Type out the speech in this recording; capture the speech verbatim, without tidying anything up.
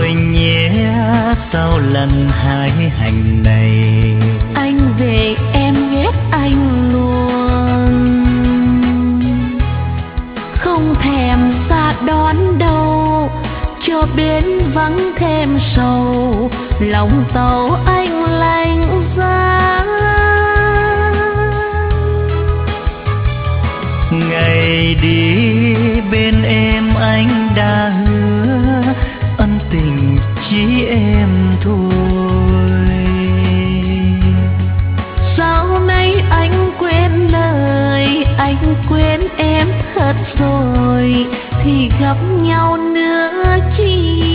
rồi nhé, sau lần hái hành này. Anh về em ghét anh luôn, không thèm xa đón đâu, cho bến vắng thêm sầu, lòng tàu anh lạnh giá. Ngày đi bên em anh đã hứa, ân tình chỉ em thôi. Sao nay anh quên lời, anh quên em thật rồi, thì gặp nhau nữa chi.